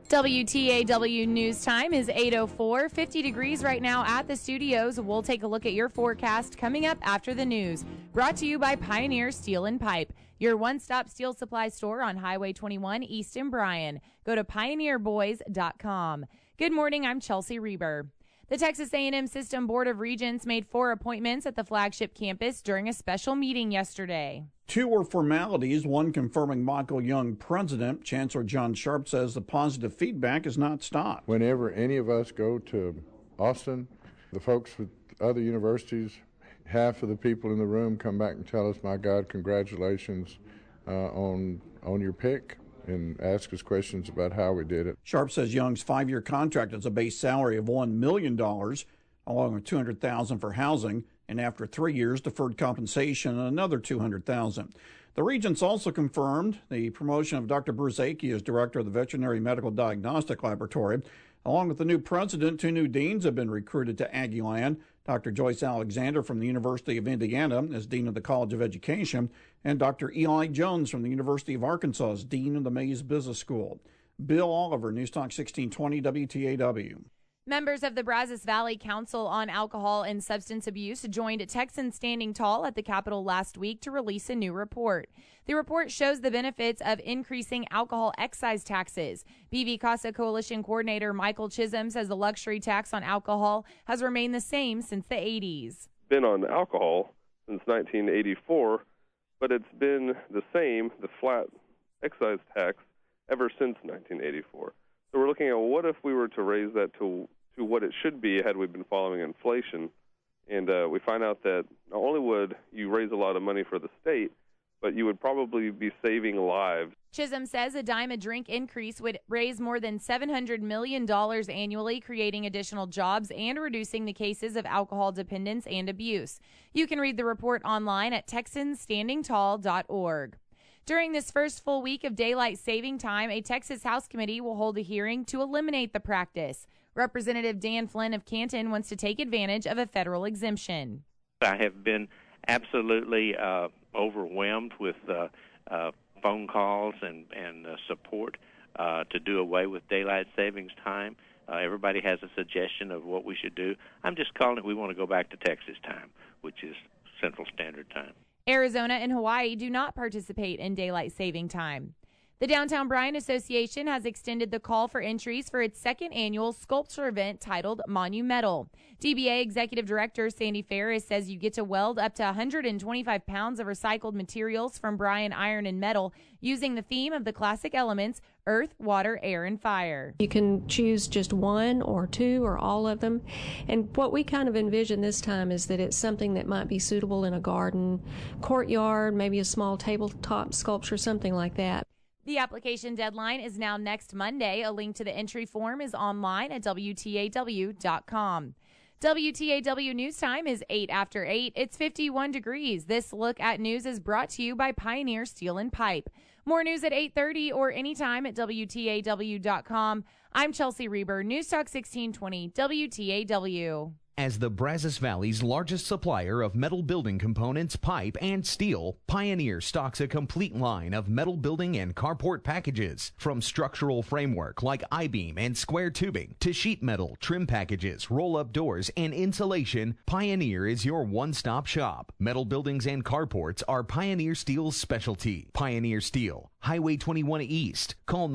WTAW News Time is 8:04, 50 degrees right now at the studios. We'll take a look at your forecast coming up after the news. Brought to you by Pioneer Steel and Pipe, your one-stop steel supply store on Highway 21 East in Bryan. Go to pioneerboys.com. Good morning, I'm Chelsea Reber. The Texas A&M System Board of Regents made 4 appointments at the flagship campus during a special meeting yesterday. 2 were formalities, one confirming Michael Young president. Chancellor John Sharp says the positive feedback has not stopped. Whenever any of us go to Austin, the folks with other universities, half of the people in the room come back and tell us, my God, congratulations on your pick, and ask us questions about how we did it. Sharp says Young's 5-year contract has a base salary of $1 million, along with $200,000 for housing, and after 3 years, deferred compensation and another $200,000. The Regents also confirmed the promotion of Dr. Bruce Akey as director of the Veterinary Medical Diagnostic Laboratory. Along with the new president, 2 new deans have been recruited to Aggieland. Dr. Joyce Alexander from the University of Indiana as Dean of the College of Education, and Dr. Eli Jones from the University of Arkansas as Dean of the Mays Business School. Bill Oliver, News Talk 1620 WTAW. Members of the Brazos Valley Council on Alcohol and Substance Abuse joined Texans Standing Tall at the Capitol last week to release a new report. The report shows the benefits of increasing alcohol excise taxes. BV Casa Coalition Coordinator Michael Chisholm says the luxury tax on alcohol has remained the same since the 80s. Been on alcohol since 1984, but it's been the same, the flat excise tax, ever since 1984. So we're looking at what if we were to raise that to what it should be had we been following inflation. And we find out that not only would you raise a lot of money for the state, but you would probably be saving lives. Chisholm says a dime a drink increase would raise more than $700 million annually, creating additional jobs and reducing the cases of alcohol dependence and abuse. You can read the report online at TexansStandingTall.org. During this first full week of daylight saving time, a Texas House committee will hold a hearing to eliminate the practice. Representative Dan Flynn of Canton wants to take advantage of a federal exemption. I have been absolutely overwhelmed with phone calls and support to do away with daylight savings time. Everybody has a suggestion of what we should do. I'm just calling it we want to go back to Texas time, which is Central Standard Time. Arizona and Hawaii do not participate in daylight saving time. The Downtown Bryan Association has extended the call for entries for its second annual sculpture event titled Monumental. DBA Executive Director Sandy Ferris says you get to weld up to 125 pounds of recycled materials from Bryan iron and metal using the theme of the classic elements, earth, water, air, and fire. You can choose just 1 or 2 or all of them. And what we kind of envision this time is that it's something that might be suitable in a garden, courtyard, maybe a small tabletop sculpture, something like that. The application deadline is now next Monday. A link to the entry form is online at WTAW.com. WTAW News Time is 8 after 8. It's 51 degrees. This look at news is brought to you by Pioneer Steel and Pipe. More news at 8:30 or anytime at WTAW.com. I'm Chelsea Reber, News Talk 1620 WTAW. As the Brazos Valley's largest supplier of metal building components, pipe, and steel, Pioneer stocks a complete line of metal building and carport packages. From structural framework like I-beam and square tubing to sheet metal, trim packages, roll-up doors, and insulation, Pioneer is your one-stop shop. Metal buildings and carports are Pioneer Steel's specialty. Pioneer Steel, Highway 21 East. Call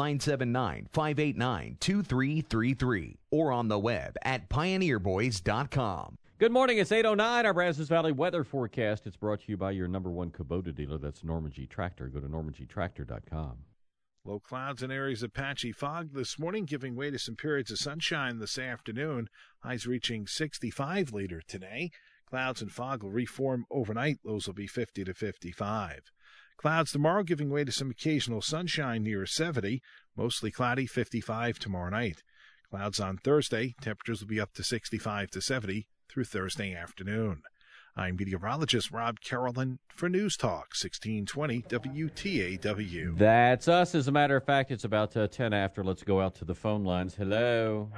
979-589-2333 or on the web at pioneerboys.com. Good morning. It's 8:09. Our Brazos Valley weather forecast. It's brought to you by your number one Kubota dealer. That's Norman G. Tractor. Go to normangtractor.com. Low clouds and areas of patchy fog this morning, giving way to some periods of sunshine this afternoon. Highs reaching 65 later today. Clouds and fog will reform overnight. Lows will be 50 to 55. Clouds tomorrow, giving way to some occasional sunshine near 70. Mostly cloudy, 55 tomorrow night. Clouds on Thursday. Temperatures will be up to 65 to 70 through Thursday afternoon. I'm meteorologist Rob Carolyn for News Talk 1620 WTAW. That's us. As a matter of fact, it's about 10 after. Let's go out to the phone lines. Hello.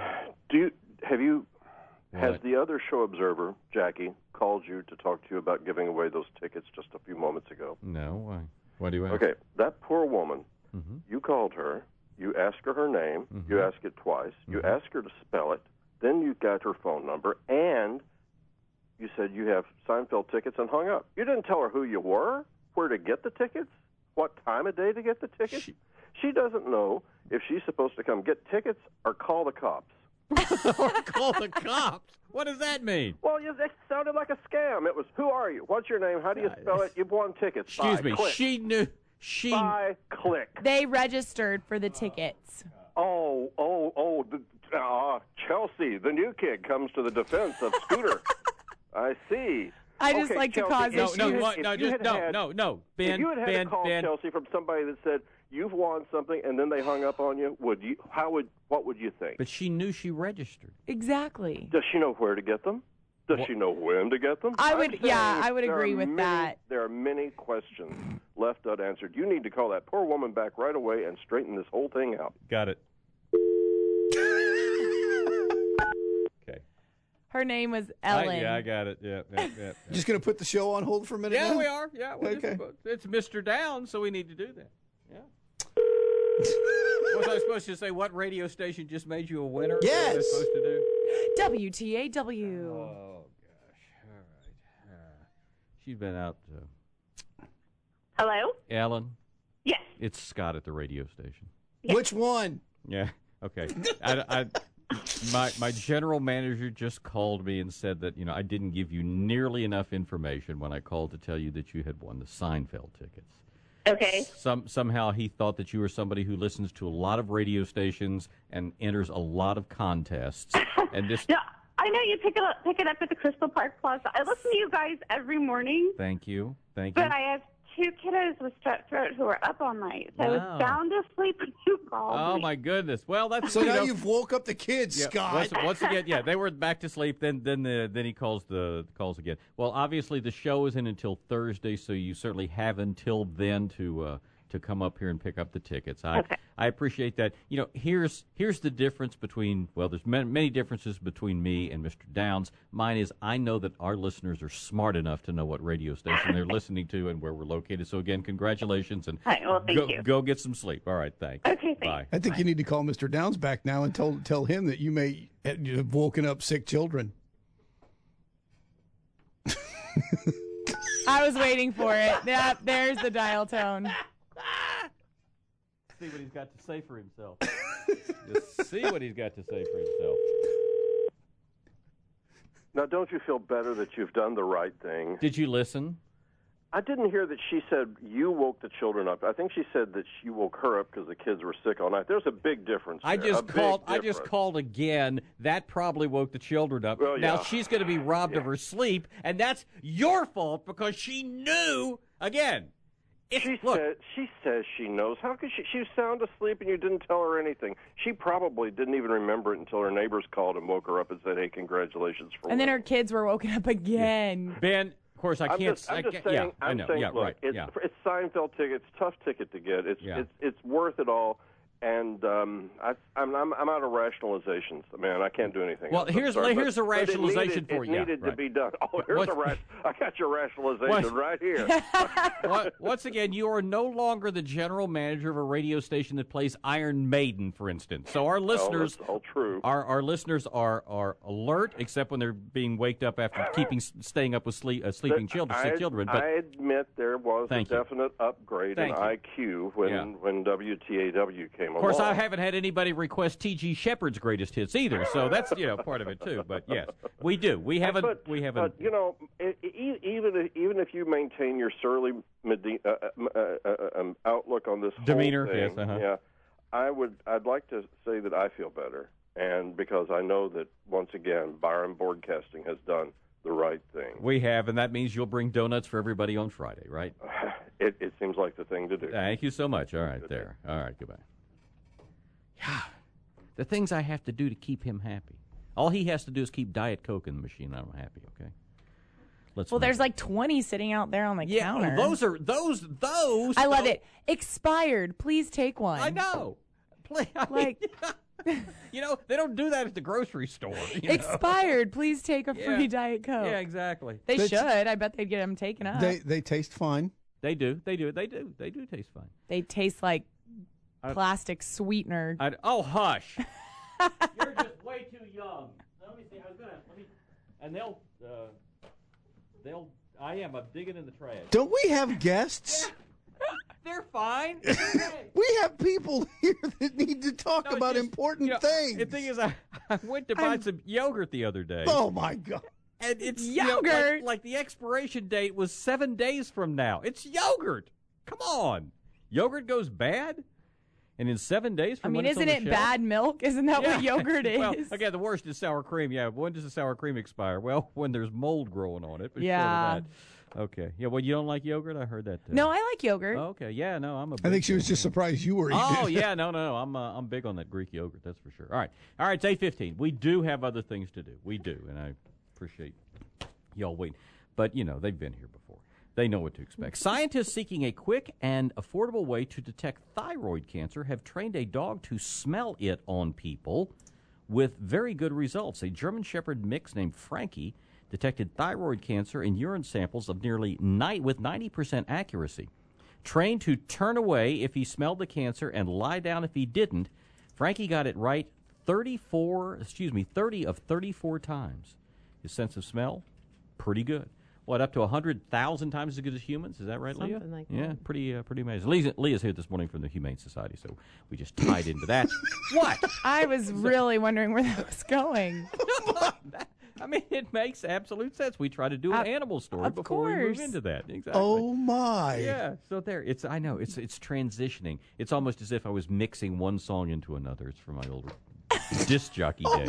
Has the other show observer, Jackie, called you to talk to you about giving away those tickets just a few moments ago? No. Why do you ask? Okay, that poor woman, you called her, You ask her name. Mm-hmm. You ask it twice. You ask her to spell it. Then you got her phone number, and you said you have Seinfeld tickets and hung up. You didn't tell her who you were, where to get the tickets, what time of day to get the tickets. She doesn't know if she's supposed to come get tickets or call the cops. Or call the cops. What does that mean? Well, it sounded like a scam. It was, who are you? What's your name? How do you spell it? You've won tickets. Excuse me. Click. She knew. Buy, click. They registered for the tickets. Chelsea, the new kid, comes to the defense of Scooter. I see. I just Okay, like to Chelsea, cause if issues. you had- No, if you Ben, If you had Ben, a call, Ben. Chelsea, from somebody that said you've won something and then they hung up on you, what would you think? But she knew she registered. Exactly. Does she know where to get them? Does she know when to get them? I I'm would saying agree with that. There are many questions left unanswered. You need to call that poor woman back right away and straighten this whole thing out. Got it. Okay. Her name was Ellen. I got it. Yeah. Just going to put the show on hold for a minute now? Yeah, we are. Yeah. Okay. It's Mr. Downs, so we need to do that. Yeah. Was I supposed to say what radio station just made you a winner? Yes. What was I supposed to do? WTAW. Oh, gosh. All right. She's been out. Hello? Ellen? Yes. It's Scott at the radio station. Which one? Yeah. Okay. My general manager just called me and said that, I didn't give you nearly enough information when I called to tell you that you had won the Seinfeld tickets. Okay. Somehow he thought that you were somebody who listens to a lot of radio stations and enters a lot of contests. And this. No, I know you pick it up at the Crystal Park Plaza. I listen to you guys every morning. Thank you. But I have two kiddos with strep throat who are up all night. So I was bound to sleep when you called Oh, me. my goodness. Well, that's So now you've woke up the kids, Scott. Once again, they were back to sleep. Then he calls again. Well, obviously the show isn't until Thursday, so you certainly have until then to come up here and pick up the tickets. I appreciate that. Here's the difference between, there's many differences between me and Mr. Downs. Mine is I know that our listeners are smart enough to know what radio station they're listening to and where we're located. So again, congratulations and thank you. Go get some sleep. All right, thanks. Okay, thanks. Bye. I think you need to call Mr. Downs back now and tell him that you may have woken up sick children. I was waiting for it. Yeah, there's the dial tone. See what he's got to say for himself. Just see what he's got to say for himself. Now, don't you feel better that you've done the right thing? Did you listen? I didn't hear that she said you woke the children up. I think she said that you woke her up because the kids were sick all night. There's a big difference there. I just called again. That probably woke the children up. Well, now yeah. she's going to be robbed of her sleep, and that's your fault because she knew again. She says she knows. How could she was sound asleep and you didn't tell her anything? She probably didn't even remember it until her neighbors called and woke her up and said, "Hey, congratulations for." And then her kids were woken up again. Yeah. Ben, of course, I can't. I'm just saying. I know. Look, right. It's Seinfeld tickets. Tough ticket to get. It's worth it all. And I'm out of rationalizations, man. I can't do anything. Well, here's a rationalization for you. It needed to be done. Oh, I got your rationalization right here. Once again, you are no longer the general manager of a radio station that plays Iron Maiden, for instance. So our listeners, that's all true. Our listeners are alert, except when they're being waked up after staying up with sleeping children. But I admit there was a definite upgrade in IQ when WTAW came along. Of course, I haven't had anybody request T.G. Shepherd's greatest hits either, so that's part of it too. But yes, we do. We haven't. But even if you maintain your surly outlook on this demeanor, whole thing, yes, I'd like to say that I feel better, and because I know that once again, Byron Broadcasting has done the right thing. We have, and that means you'll bring donuts for everybody on Friday, right? It seems like the thing to do. Thank you so much. All right, All right, goodbye. Yeah, the things I have to do to keep him happy. All he has to do is keep Diet Coke in the machine. I'm happy. Okay. There's like 20 sitting out there on the counter. Those. I love it. Expired. Please take one. I know. They don't do that at the grocery store. Expired. Please take a free Diet Coke. Yeah, exactly. They should. I bet they'd get them taken up. They taste fine. They do. They do taste fine. They taste like plastic sweetener. Oh, hush! You're just way too young. Let me see. And I'm digging in the trash. Don't we have guests? They're fine. We have people here that need to talk about important things. The thing is, I went to buy some yogurt the other day. Oh, my God. And it's yogurt. Like the expiration date was 7 days from now. It's yogurt. Come on. Yogurt goes bad? And in 7 days from when it's on the isn't it bad milk? Isn't that what yogurt is? Well, okay, the worst is sour cream. Yeah, when does the sour cream expire? Well, when there's mold growing on it. But short of that. Okay. Yeah, well, you don't like yogurt? I heard that too. No, I like yogurt. Okay. Yeah, no, I'm a big I think she was just surprised you were eating it. Oh, yeah, no. I'm big on that Greek yogurt, that's for sure. All right, it's 8:15. We do have other things to do. We do, and I appreciate y'all waiting. But, they've been here before. They know what to expect. Scientists seeking a quick and affordable way to detect thyroid cancer have trained a dog to smell it on people with very good results. A German Shepherd mix named Frankie detected thyroid cancer in urine samples of with 90% accuracy. Trained to turn away if he smelled the cancer and lie down if he didn't, Frankie got it right 30 of 34 times. His sense of smell, pretty good. What, up to 100,000 times as good as humans? Is that right, Leah? Something like that. Yeah, pretty amazing. Leah's here this morning from the Humane Society, so we just tied into that. What? I was really wondering where that was going. It makes absolute sense. We try to do an animal story before we move into that. Exactly. Oh, my. Yeah, so there. I know. It's transitioning. It's almost as if I was mixing one song into another. It's from my old disc jockey days.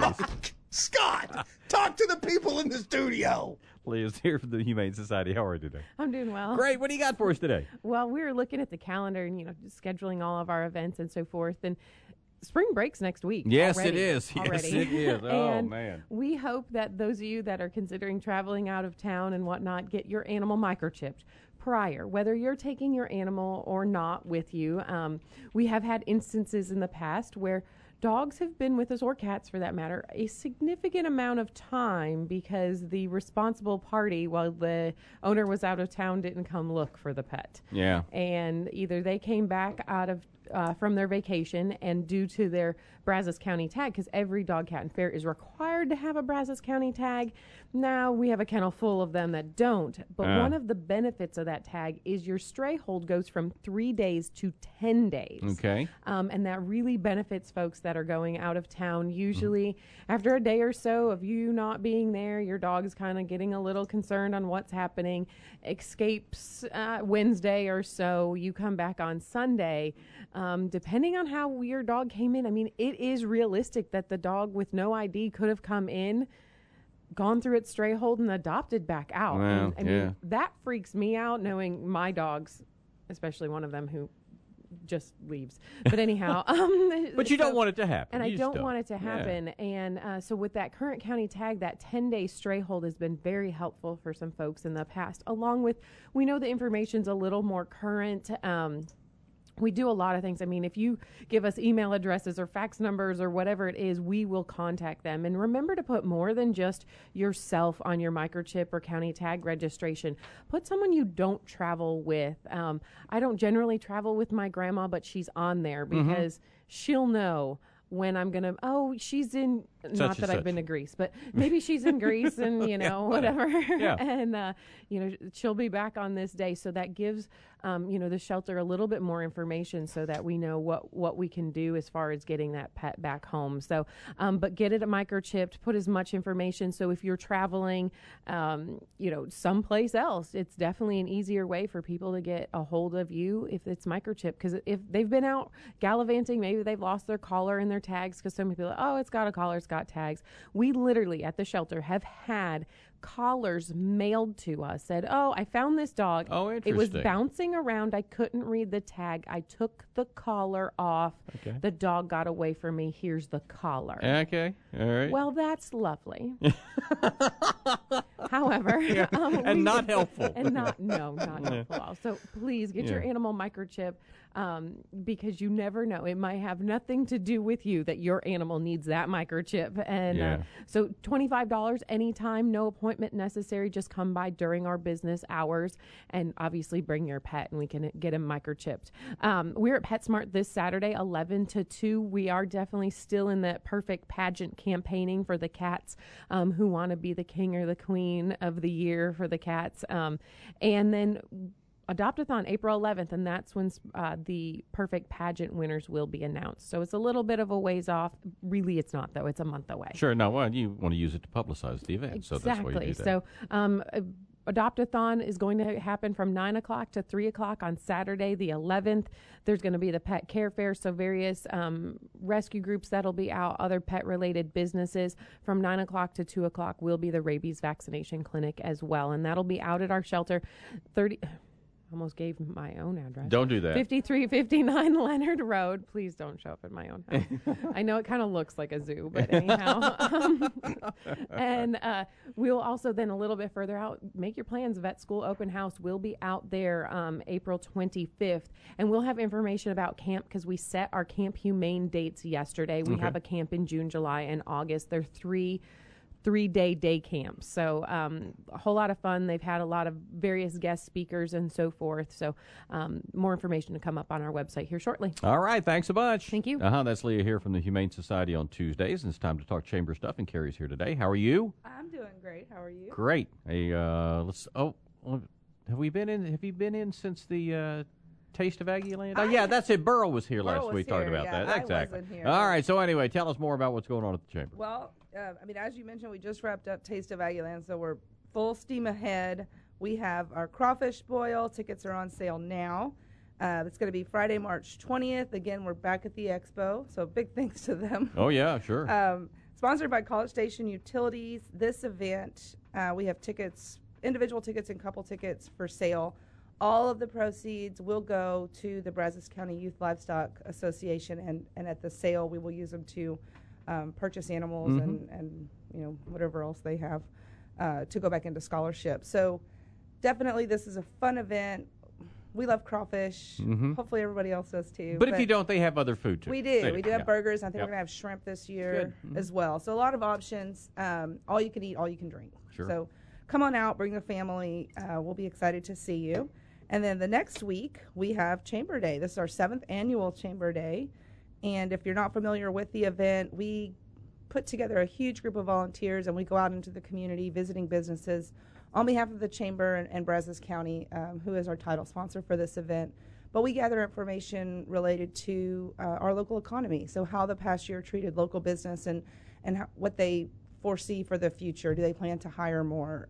Scott, talk to the people in the studio. Leah's here from the Humane Society. How are you today? I'm doing well. Great. What do you got for us today? Well, we were looking at the calendar and, scheduling all of our events and so forth. And spring break's next week. Yes, already. it is. Yes, it is. Oh, man. We hope that those of you that are considering traveling out of town and whatnot get your animal microchipped prior, whether you're taking your animal or not with you. We have had instances in the past where dogs have been with us, or cats for that matter, a significant amount of time because the responsible party, while the owner was out of town, didn't come look for the pet. Yeah. And either they came back out of from their vacation, and due to their Brazos County tag, because every dog, cat, and fair is required to have a Brazos County tag. Now we have a kennel full of them that don't. But one of the benefits of that tag is your stray hold goes from 3 days to 10 days. Okay. And that really benefits folks that are going out of town. Usually after a day or so of you not being there, your dog's kind of getting a little concerned on what's happening. Escapes Wednesday or so. You come back on Sunday. Depending on how your dog came in, it is realistic that the dog with no ID could have come in, gone through its stray hold, and adopted back out. Wow, and, that freaks me out, knowing my dogs, especially one of them who just leaves. But anyhow. But you don't want it to happen. And I don't want it to happen. Yeah. And so with that current county tag, that 10-day stray hold has been very helpful for some folks in the past, along with, we know the information's a little more current. We do a lot of things. If you give us email addresses or fax numbers or whatever it is, we will contact them. And remember to put more than just yourself on your microchip or county tag registration. Put someone you don't travel with. I don't generally travel with my grandma, but she's on there because she'll know when I'm going to, she's in, not that I've been to Greece, but maybe she's in Greece and, whatever. Yeah. And, she'll be back on this day. So that gives, the shelter a little bit more information so that we know what we can do as far as getting that pet back home. So, but get it microchipped, put as much information. So if you're traveling, someplace else, it's definitely an easier way for people to get a hold of you if it's microchipped. Because if they've been out gallivanting, maybe they've lost their collar and their tags, because so many people, it's got a collar, it's got tags. We literally at the shelter have had collars mailed to us, said, I found this dog. Oh, interesting. It was bouncing around. I couldn't read the tag. I took the collar off. Okay. The dog got away from me. Here's the collar. Okay. All right. Well, that's lovely. However, and not helpful. And not helpful. So please get your animal microchip, because you never know. It might have nothing to do with you that your animal needs that microchip. And so $25 anytime, no appointment appointment necessary. Just come by during our business hours, and obviously bring your pet, and we can get him microchipped. We're at PetSmart this Saturday, 11 to 2. We are definitely still in that perfect pageant campaigning for the cats who want to be the king or the queen of the year for the cats. And then Adopt-a-thon, April 11th, and that's when the perfect pageant winners will be announced. So it's a little bit of a ways off. Really, it's not, though. It's a month away. Sure. No, well, you want to use it to publicize the event, Exactly. so that's why you do that. So Adopt-a-thon is going to happen from 9 o'clock to 3 o'clock on Saturday, the 11th. There's going to be the pet care fair, so various rescue groups that'll be out, other pet-related businesses. From 9 o'clock to 2 o'clock will be the rabies vaccination clinic as well, and that'll be out at our shelter. Almost gave my own address. Don't do that. 5359 Leonard Road. Please don't show up at my own house. I know it kind of looks like a zoo, but anyhow. And we'll also then a little bit further out, make your plans. Vet School Open House will be out there April 25th. And we'll have information about camp because we set our Camp Humane dates yesterday. We have a camp in June, July, and August. They're three-day day camps. So a whole lot of fun. They've had a lot of various guest speakers and so forth. So more information to come up on our website here shortly. All right. Thanks a bunch. Thank you. That's Leah here from the Humane Society on Tuesdays. And it's time to talk chamber stuff, and Carrie's here today. How are you? I'm doing great. How are you? Great. Hey, have you been in since the Taste of Aggieland? Oh, yeah, that's it. Burrow was here last week talking about that. Exactly. I wasn't here. All right. So anyway, tell us more about what's going on at the chamber. Well, as you mentioned, we just wrapped up Taste of Aggieland, so we're full steam ahead. We have our crawfish boil. Tickets are on sale now. It's going to be Friday, March 20th. Again, we're back at the expo, so big thanks to them. Oh, yeah, sure. Sponsored by College Station Utilities. This event, we have tickets, individual tickets and couple tickets for sale. All of the proceeds will go to the Brazos County Youth Livestock Association, and at the sale, we will use them to purchase animals and whatever else they have to go back into scholarship. So definitely this is a fun event. We love crawfish. Hopefully everybody else does too. But if you don't, they have other food too. We do. We do have burgers. I think we're going to have shrimp this year as well. So a lot of options. All you can eat, all you can drink. Sure. So come on out, bring the family. We'll be excited to see you. And then the next week we have Chamber Day. This is our 7th annual Chamber Day. And if you're not familiar with the event, we put together a huge group of volunteers, and we go out into the community visiting businesses on behalf of the Chamber and Brazos County, who is our title sponsor for this event. But we gather information related to our local economy, so how the past year treated local business and what they foresee for the future. Do they plan to hire more?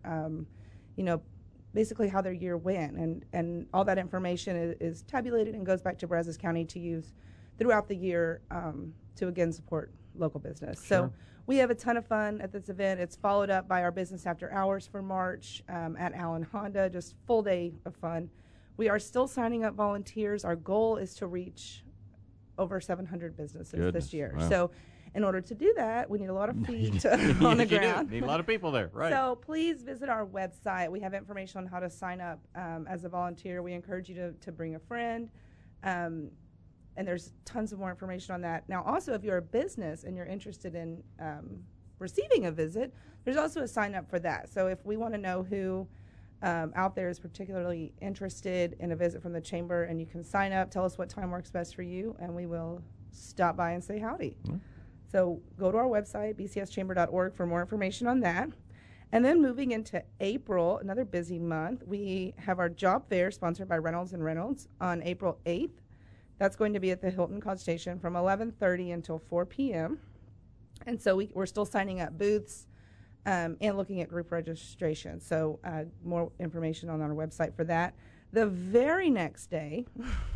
Basically how their year went. And all that information is tabulated and goes back to Brazos County to use throughout the year to, again, support local business. Sure. So we have a ton of fun at this event. It's followed up by our Business After Hours for March at Allen Honda, just full day of fun. We are still signing up volunteers. Our goal is to reach over 700 businesses this year. Wow. So in order to do that, we need a lot of feet on the ground. Need a lot of people there, right. So please visit our website. We have information on how to sign up as a volunteer. We encourage you to bring a friend. And there's tons of more information on that. Now, also, if you're a business and you're interested in receiving a visit, there's also a sign up for that. So if we want to know who out there is particularly interested in a visit from the Chamber, and you can sign up, tell us what time works best for you, and we will stop by and say howdy. So go to our website, bcschamber.org, for more information on that. And then moving into April, another busy month, we have our job fair sponsored by Reynolds & Reynolds on April 8th. That's going to be at the Hilton College Station from 11:30 until 4 p.m. And so we're still signing up booths and looking at group registration. So more information on our website for that. The very next day,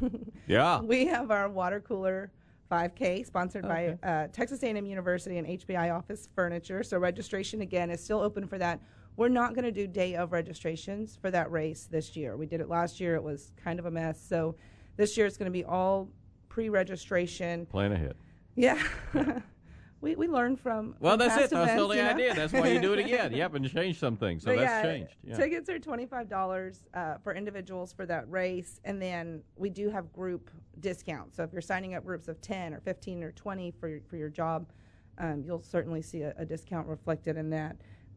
we have our water cooler 5K sponsored by Texas A&M University and HBI Office Furniture. So registration, again, is still open for that. We're not going to do day of registrations for that race this year. We did it last year. It was kind of a mess. So this year it's going to be all pre-registration. Plan ahead. Yeah. we learned from that's past it. That's events, still the idea. That's why you do it again. Yep, and change some things. So that's changed. Yeah. Tickets are $25 for individuals for that race, and then we do have group discounts. So if you're signing up groups of 10 or 15 or 20 for your job, you'll certainly see a discount reflected in that.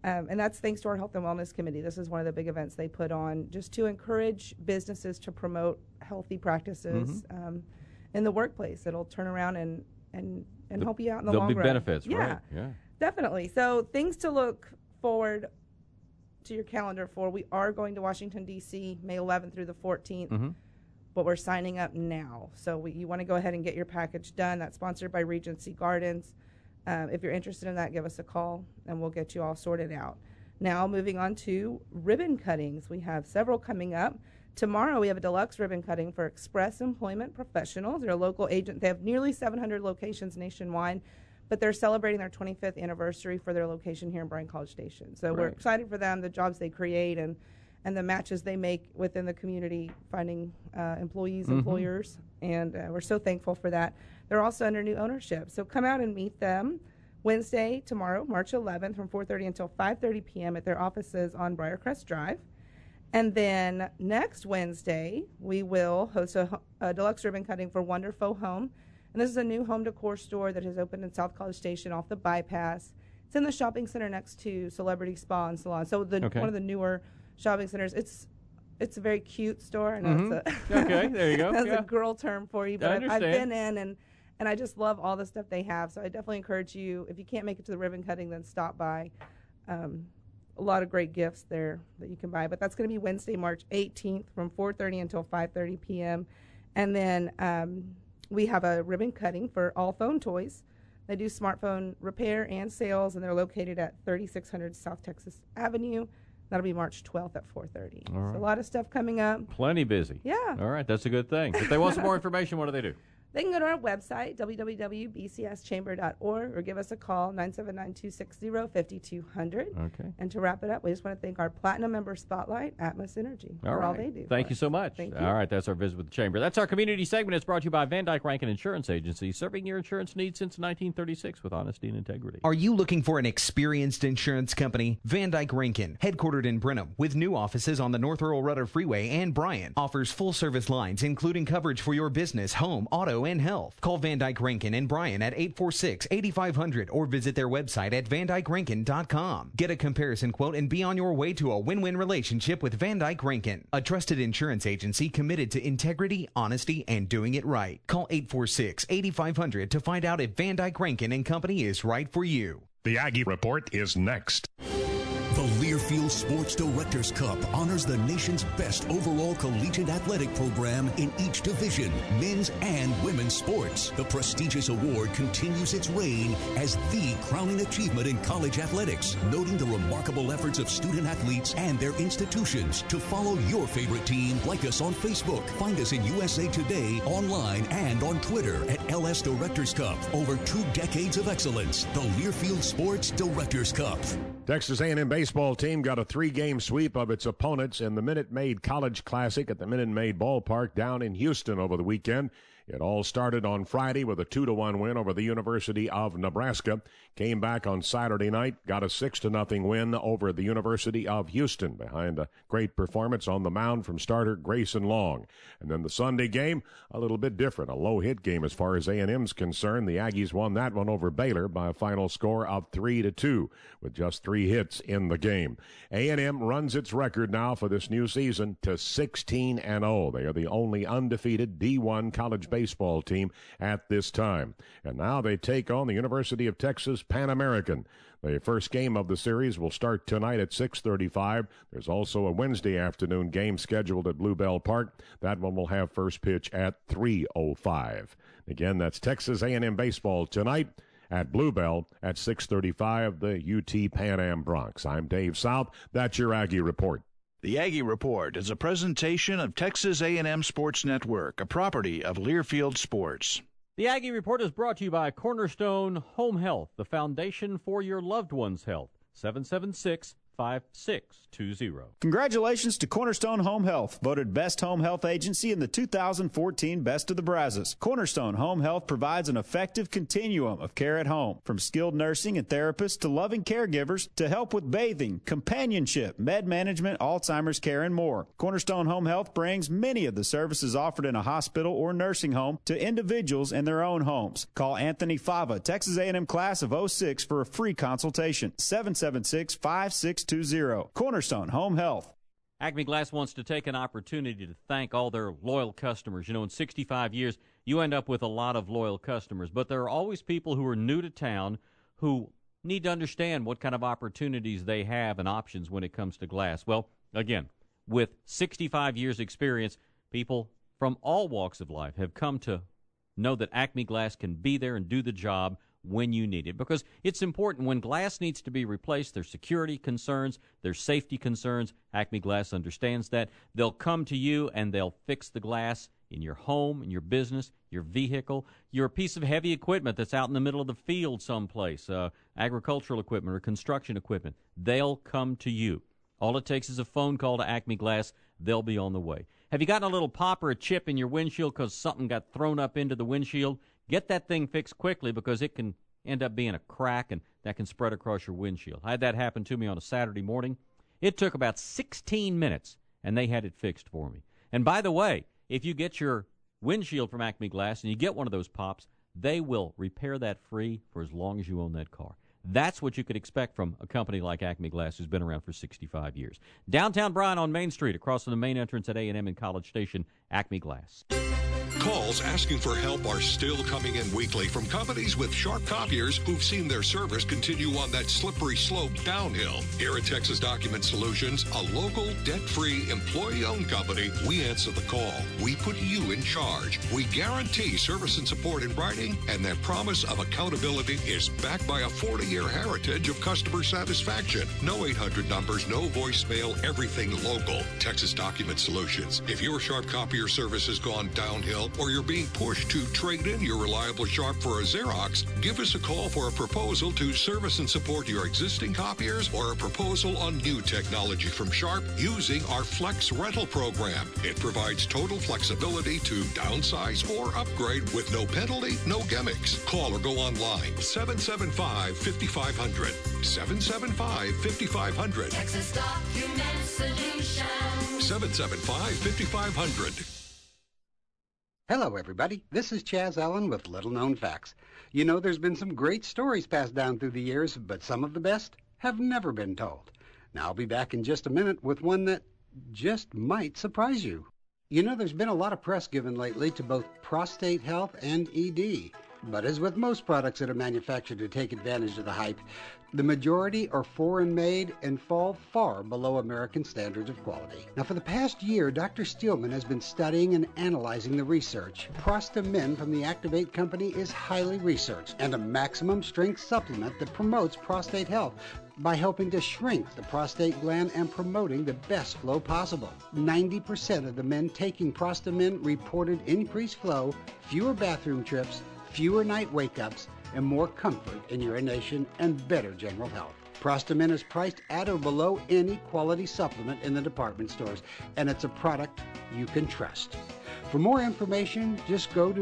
And that's thanks to our Health and Wellness Committee. This is one of the big events they put on just to encourage businesses to promote healthy practices in the workplace. It'll turn around and help you out in the long run. There'll be benefits, yeah, right? Yeah, definitely. So things to look forward to your calendar for. We are going to Washington, D.C., May 11th through the 14th, but we're signing up now. So you want to go ahead and get your package done. That's sponsored by Regency Gardens. If you're interested in that, give us a call, and we'll get you all sorted out. Now, moving on to ribbon cuttings. We have several coming up. Tomorrow, we have a deluxe ribbon cutting for Express Employment Professionals. They're a local agent. They have nearly 700 locations nationwide, but they're celebrating their 25th anniversary for their location here in Bryan College Station. So we're excited for them, the jobs they create, and the matches they make within the community, finding employees, employers, and we're so thankful for that. They're also under new ownership, so come out and meet them Wednesday, tomorrow, March 11th, from 4:30 until 5:30 p.m. at their offices on Briarcrest Drive. And then next Wednesday, we will host a deluxe ribbon cutting for Wonderful Home. And this is a new home decor store that has opened in South College Station off the bypass. It's in the shopping center next to Celebrity Spa and Salon. So one of the newer shopping centers. It's a very cute store. I know okay, there you go. That's a girl term for you, but I've been in and I just love all the stuff they have. So I definitely encourage you, if you can't make it to the ribbon cutting, then stop by. A lot of great gifts there that you can buy. But that's going to be Wednesday, March 18th from 4:30 until 5:30 p.m. And then we have a ribbon cutting for All Phone Toys. They do smartphone repair and sales, and they're located at 3600 South Texas Avenue. That'll be March 12th at 4:30. All right. So a lot of stuff coming up. Plenty busy. Yeah. All right, that's a good thing. If they want some more information, what do they do? They can go to our website, www.bcschamber.org, or give us a call, 979-260-5200. Okay. And to wrap it up, we just want to thank our Platinum Member Spotlight, Atmos Energy, for all they do. Thank you so much. Thank you. All right, that's our visit with the Chamber. That's our community segment. It's brought to you by Van Dyke Rankin Insurance Agency, serving your insurance needs since 1936 with honesty and integrity. Are you looking for an experienced insurance company? Van Dyke Rankin, headquartered in Brenham, with new offices on the North Earl Rudder Freeway and Bryan, offers full-service lines, including coverage for your business, home, auto, and health. Call Van Dyke Rankin and Bryan at 846-8500 or visit their website at vandykerankin.com. Get a comparison quote and be on your way to a win-win relationship with Van Dyke Rankin, a trusted insurance agency committed to integrity, honesty, and doing it right. Call 846-8500 to find out if Van Dyke Rankin and Company is right for you. The Aggie Report is next. The Learfield Sports Directors Cup honors the nation's best overall collegiate athletic program in each division, men's and women's sports. The prestigious award continues its reign as the crowning achievement in college athletics, noting the remarkable efforts of student athletes and their institutions. To follow your favorite team, like us on Facebook. Find us in USA Today, online, and on Twitter at LS Directors Cup. Over 2 decades of excellence, the Learfield Sports Directors Cup. Texas A&M baseball team got a 3-game sweep of its opponents in the Minute Maid College Classic at the Minute Maid Ballpark down in Houston over the weekend. It all started on Friday with a 2-1 win over the University of Nebraska. Came back on Saturday night, got a 6-0 win over the University of Houston behind a great performance on the mound from starter Grayson Long. And then the Sunday game, a little bit different, a low-hit game as far as A&M's concerned. The Aggies won that one over Baylor by a final score of 3-2 with just 3 hits in the game. A&M runs its record now for this new season to 16-0. They are the only undefeated D1 college baseball team at this time. And now they take on the University of Texas Pan American. The first game of the series will start tonight at 6:35. There's also a Wednesday afternoon game scheduled at Bluebell Park. That one will have first pitch at 3:05. Again, that's Texas A&M baseball tonight at Bluebell at 6:35, the UT Pan Am Bronx. I'm Dave South. That's your Aggie Report. The Aggie Report is a presentation of Texas A&M Sports Network, a property of Learfield Sports. The Aggie Report is brought to you by Cornerstone Home Health, the foundation for your loved one's health. 5620. Congratulations to Cornerstone Home Health, voted Best Home Health Agency in the 2014 Best of the Brazos. Cornerstone Home Health provides an effective continuum of care at home, from skilled nursing and therapists to loving caregivers to help with bathing, companionship, med management, Alzheimer's care, and more. Cornerstone Home Health brings many of the services offered in a hospital or nursing home to individuals in their own homes. Call Anthony Fava, Texas A&M class of 06 for a free consultation. 776-5620. Cornerstone Home Health. Acme Glass wants to take an opportunity to thank all their loyal customers. You know, in 65 years, you end up with a lot of loyal customers, but there are always people who are new to town who need to understand what kind of opportunities they have and options when it comes to glass. Well, again, with 65 years experience, people from all walks of life have come to know that Acme Glass can be there and do the job when you need it, because it's important. When glass needs to be replaced, there's security concerns, there's safety concerns. Acme Glass understands that. They'll come to you and they'll fix the glass in your home, in your business, your vehicle, your piece of heavy equipment that's out in the middle of the field someplace, agricultural equipment or construction equipment. They'll come to you. All it takes is a phone call to Acme Glass. They'll be on the way. Have you gotten a little pop or a chip in your windshield because something got thrown up into the windshield? Get that thing fixed quickly, because it can end up being a crack, and that can spread across your windshield. I had that happen to me on a Saturday morning. It took about 16 minutes, and they had it fixed for me. And by the way, if you get your windshield from Acme Glass and you get one of those pops, they will repair that free for as long as you own that car. That's what you could expect from a company like Acme Glass, who's been around for 65 years. Downtown Bryan on Main Street, across from the main entrance at A&M in College Station, Acme Glass. Calls asking for help are still coming in weekly from companies with sharp copiers who've seen their service continue on that slippery slope downhill. Here at Texas Document Solutions, a local, debt-free, employee-owned company, we answer the call. We put you in charge. We guarantee service and support in writing, and that promise of accountability is backed by a 40-year heritage of customer satisfaction. No 800 numbers, no voicemail, everything local. Texas Document Solutions. If your sharp copier service has gone downhill, or you're being pushed to trade in your reliable Sharp for a Xerox, give us a call for a proposal to service and support your existing copiers, or a proposal on new technology from Sharp using our Flex rental program. It provides total flexibility to downsize or upgrade with no penalty, no gimmicks. Call or go online. 775-5500. 775-5500. Texas Document Solutions. 775-5500. Hello, everybody. This is Chaz Allen with Little Known Facts. You know, there's been some great stories passed down through the years, but some of the best have never been told. Now, I'll be back in just a minute with one that just might surprise you. You know, there's been a lot of press given lately to both prostate health and ED. But as with most products that are manufactured to take advantage of the hype, the majority are foreign-made and fall far below American standards of quality. Now, for the past year, Dr. Steelman has been studying and analyzing the research. Prostamin from the Activate company is highly researched and a maximum strength supplement that promotes prostate health by helping to shrink the prostate gland and promoting the best flow possible. 90% of the men taking Prostamin reported increased flow, fewer bathroom trips, fewer night wake-ups, and more comfort in urination and better general health. Prostamin is priced at or below any quality supplement in the department stores, and it's a product you can trust. For more information, just go to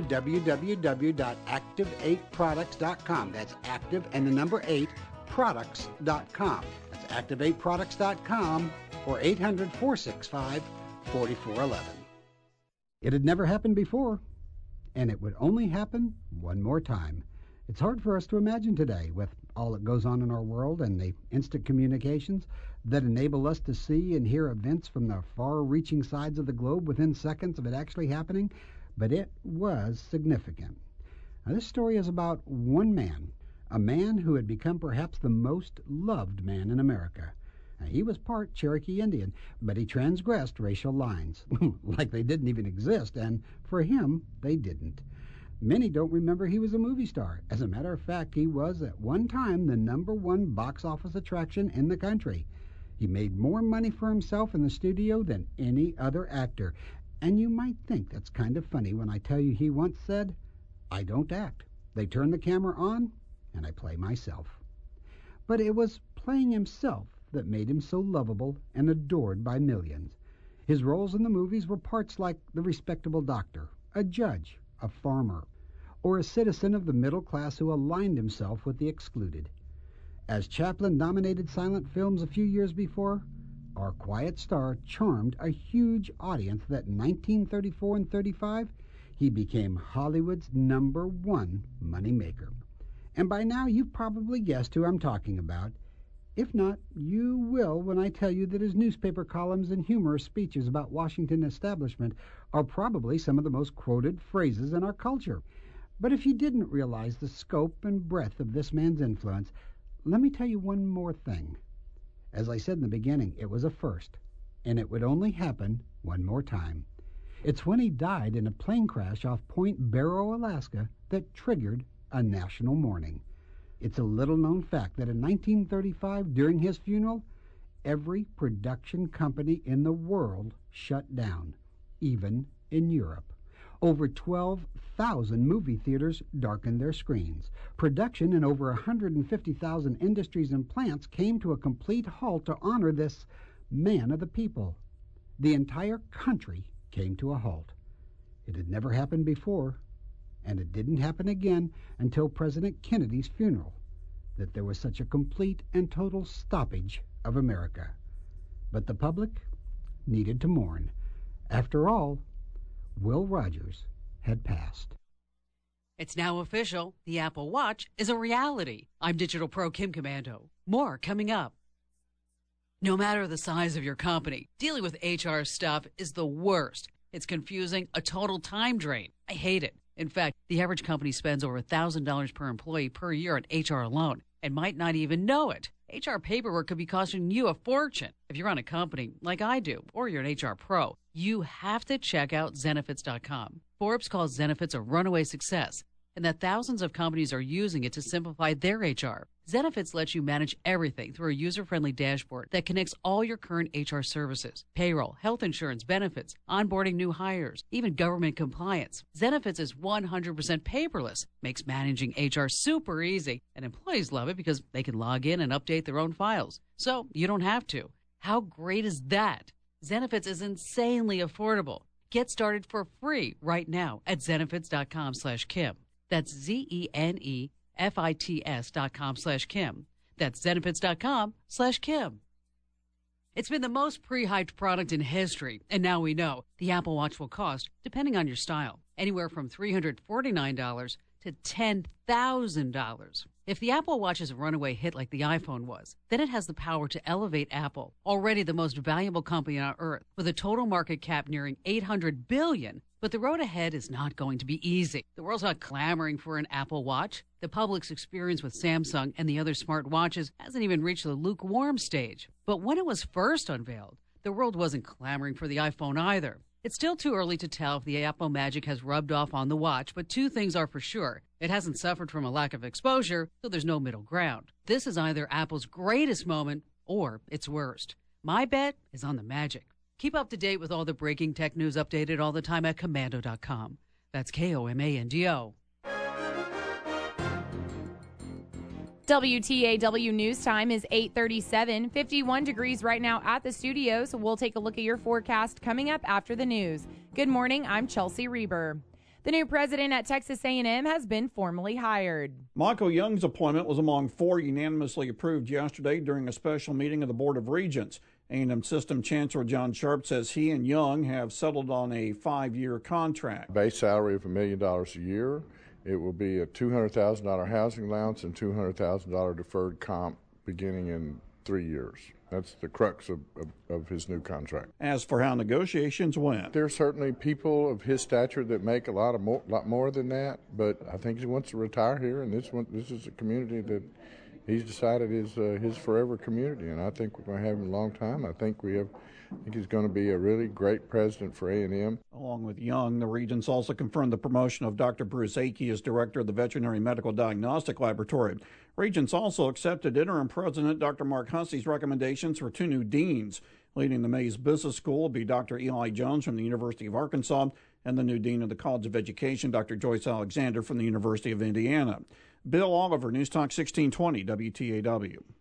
www.active8products.com. That's active and the number 8 products.com. That's active8products.com or 800-465-4411. It had never happened before, and it would only happen one more time. It's hard for us to imagine today, with all that goes on in our world and the instant communications that enable us to see and hear events from the far-reaching sides of the globe within seconds of it actually happening, but it was significant. Now, this story is about one man, a man who had become perhaps the most loved man in America. Now, he was part Cherokee Indian, but he transgressed racial lines, like they didn't even exist, and for him, they didn't. Many don't remember he was a movie star. As a matter of fact, he was at one time the #1 box office attraction in the country. He made more money for himself in the studio than any other actor. And you might think that's kind of funny when I tell you he once said, "I don't act. They turn the camera on, and I play myself." But it was playing himself that made him so lovable and adored by millions. His roles in the movies were parts like the respectable doctor, a judge, a farmer, or a citizen of the middle class who aligned himself with the excluded. As Chaplin dominated silent films a few years before, Our Quiet Star charmed a huge audience that in 1934 and 35, he became Hollywood's #1 moneymaker. And by now you've probably guessed who I'm talking about. If not, you will when I tell you that his newspaper columns and humorous speeches about Washington establishment are probably some of the most quoted phrases in our culture. But if you didn't realize the scope and breadth of this man's influence, let me tell you one more thing. As I said in the beginning, it was a first, and it would only happen one more time. It's when he died in a plane crash off Point Barrow, Alaska, that triggered a national mourning. It's a little-known fact that in 1935, during his funeral, every production company in the world shut down, even in Europe. Over 12,000 movie theaters darkened their screens. Production in over 150,000 industries and plants came to a complete halt to honor this man of the people. The entire country came to a halt. It had never happened before, and it didn't happen again until President Kennedy's funeral, that there was such a complete and total stoppage of America. But the public needed to mourn. After all, Will Rogers had passed. It's now official. The Apple Watch is a reality. I'm Digital Pro Kim Commando. More coming up. No matter the size of your company, dealing with HR stuff is the worst. It's confusing, a total time drain. I hate it. In fact, the average company spends over $1,000 per employee per year on HR alone and might not even know it. HR paperwork could be costing you a fortune. If you run a company like I do, or you're an HR pro, you have to check out Zenefits.com. Forbes calls Zenefits a runaway success, and that thousands of companies are using it to simplify their HR. Zenefits lets you manage everything through a user-friendly dashboard that connects all your current HR services, payroll, health insurance, benefits, onboarding new hires, even government compliance. Zenefits is 100% paperless, makes managing HR super easy, and employees love it because they can log in and update their own files, so you don't have to. How great is that? Zenefits is insanely affordable. Get started for free right now at Zenefits.com/Kim. That's Zenefits.com/Kim. That's Zenefits.com/Kim. It's been the most pre-hyped product in history, and now we know the Apple Watch will cost, depending on your style, anywhere from $349 to $10,000. If the Apple Watch is a runaway hit like the iPhone was, then it has the power to elevate Apple, already the most valuable company on earth, with a total market cap nearing $800 billion. But the road ahead is not going to be easy. The world's not clamoring for an Apple Watch. The public's experience with Samsung and the other smart watches hasn't even reached the lukewarm stage. But when it was first unveiled, the world wasn't clamoring for the iPhone either. It's still too early to tell if the Apple magic has rubbed off on the watch, but two things are for sure. It hasn't suffered from a lack of exposure, so there's no middle ground. This is either Apple's greatest moment or its worst. My bet is on the magic. Keep up to date with all the breaking tech news updated all the time at Komando.com. That's Komando. WTAW News Time is 8:37, 51 degrees right now at the studios. We'll take a look at your forecast coming up after the news. Good morning, I'm Chelsea Reber. The new president at Texas A&M has been formally hired. Michael Young's appointment was among 4 unanimously approved yesterday during a special meeting of the Board of Regents. A&M System Chancellor John Sharp says he and Young have settled on a 5-year contract. Base salary of $1 million a year. It will be a $200,000 housing allowance and $200,000 deferred comp beginning in 3 years. That's the crux of his new contract. As for how negotiations went, there are certainly people of his stature that make a lot more than that, but I think he wants to retire here, and this is a community that he's decided is his forever community, and I think we're going to have him a long time. I think he's going to be a really great president for A&M. Along with Young, the Regents also confirmed the promotion of Dr. Bruce Akey as director of the Veterinary Medical Diagnostic Laboratory. Regents also accepted interim president Dr. Mark Hussey's recommendations for 2 new deans. Leading the Mays Business School will be Dr. Eli Jones from the University of Arkansas and the new dean of the College of Education, Dr. Joyce Alexander from the University of Indiana. Bill Oliver, News Talk 1620, WTAW.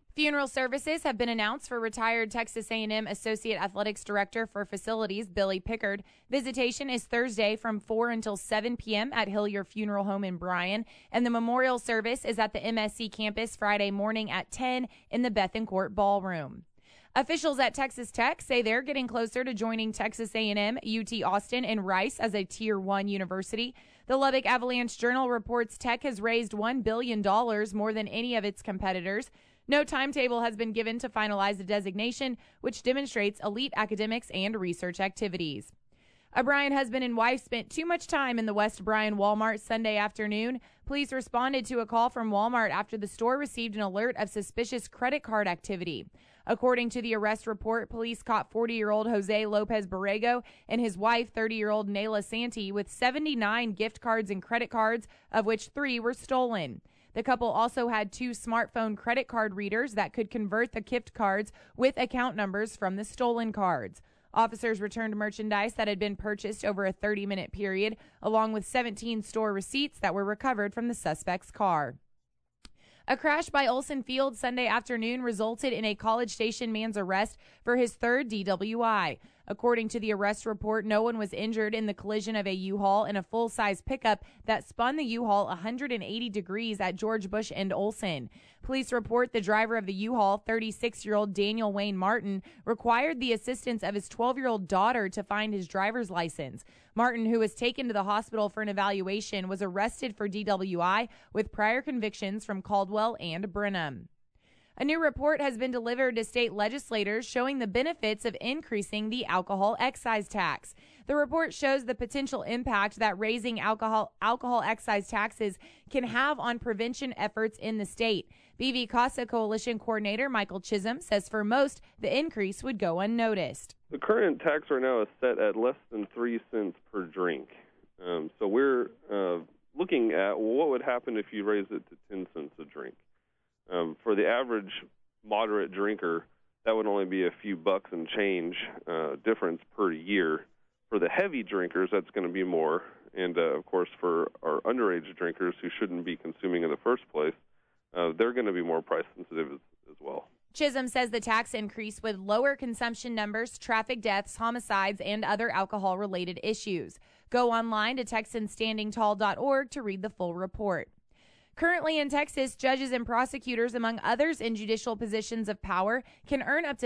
Funeral services have been announced for retired Texas A&M Associate Athletics Director for Facilities, Billy Pickard. Visitation is Thursday from 4 until 7 p.m. at Hillier Funeral Home in Bryan, and the memorial service is at the MSC campus Friday morning at 10 in the Bethencourt Ballroom. Officials at Texas Tech say they're getting closer to joining Texas A&M, UT Austin, and Rice as a Tier 1 university. The Lubbock Avalanche Journal reports Tech has raised $1 billion, more than any of its competitors. No timetable has been given to finalize the designation, which demonstrates elite academics and research activities. A Bryan husband and wife spent too much time in the West Bryan Walmart Sunday afternoon. Police responded to a call from Walmart after the store received an alert of suspicious credit card activity. According to the arrest report, police caught 40-year-old Jose Lopez Borrego and his wife, 30-year-old Nayla Santee, with 79 gift cards and credit cards, of which 3 were stolen. The couple also had 2 smartphone credit card readers that could convert the gift cards with account numbers from the stolen cards. Officers returned merchandise that had been purchased over a 30-minute period, along with 17 store receipts that were recovered from the suspect's car. A crash by Olson Field Sunday afternoon resulted in a College Station man's arrest for his 3rd DWI. According to the arrest report, no one was injured in the collision of a U-Haul and a full-size pickup that spun the U-Haul 180 degrees at George Bush and Olson. Police report the driver of the U-Haul, 36-year-old Daniel Wayne Martin, required the assistance of his 12-year-old daughter to find his driver's license. Martin, who was taken to the hospital for an evaluation, was arrested for DWI with prior convictions from Caldwell and Brenham. A new report has been delivered to state legislators showing the benefits of increasing the alcohol excise tax. The report shows the potential impact that raising alcohol excise taxes can have on prevention efforts in the state. BV CASA Coalition Coordinator Michael Chisholm says for most, the increase would go unnoticed. The current tax right now is set at less than 3 cents per drink. So we're looking at what would happen if you raise it to 10 cents a drink. For the average moderate drinker, that would only be a few bucks and change difference per year. For the heavy drinkers, that's going to be more. And, of course, for our underage drinkers who shouldn't be consuming in the first place, they're going to be more price sensitive as well. Chisholm says the tax increase would lower consumption numbers, traffic deaths, homicides, and other alcohol-related issues. Go online to TexansStandingTall.org to read the full report. Currently in Texas, judges and prosecutors, among others in judicial positions of power, can earn up to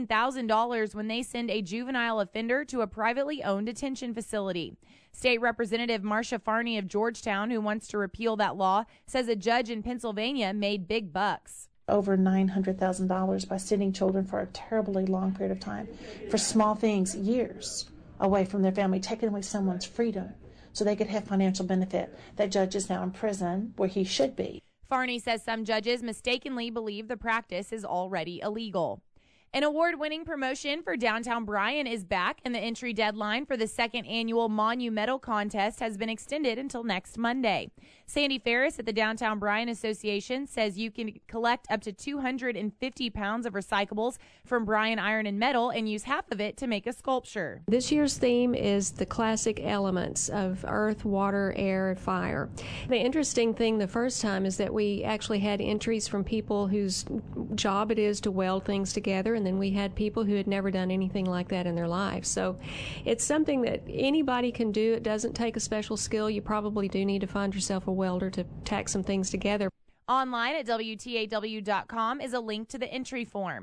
$15,000 when they send a juvenile offender to a privately owned detention facility. State Representative Marcia Farney of Georgetown, who wants to repeal that law, says a judge in Pennsylvania made big bucks. Over $900,000 by sending children for a terribly long period of time, for small things, years away from their family, taking away someone's freedom, so they could have financial benefit. That judge is now in prison where he should be. Farney says some judges mistakenly believe the practice is already illegal. An award-winning promotion for Downtown Bryan is back, and the entry deadline for the 2nd annual Monumental Contest has been extended until next Monday. Sandy Ferris at the Downtown Bryan Association says you can collect up to 250 pounds of recyclables from Bryan Iron and Metal and use half of it to make a sculpture. This year's theme is the classic elements of earth, water, air, and fire. The interesting thing the first time is that we actually had entries from people whose job it is to weld things together, and then we had people who had never done anything like that in their lives. So it's something that anybody can do. It doesn't take a special skill. You probably do need to find yourself a welder to tack some things together. Online at WTAW.com is a link to the entry form.